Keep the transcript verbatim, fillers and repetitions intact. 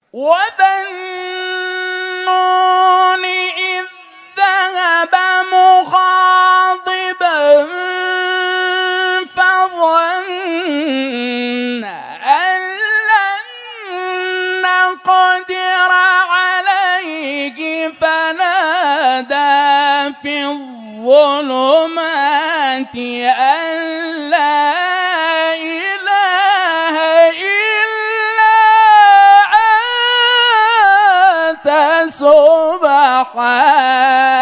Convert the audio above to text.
وذا النون إذ ذهب مخاطبا فظن أن لن نقدر عليه فنادى في الظلمات أن لا إله إلا أنت سبحانك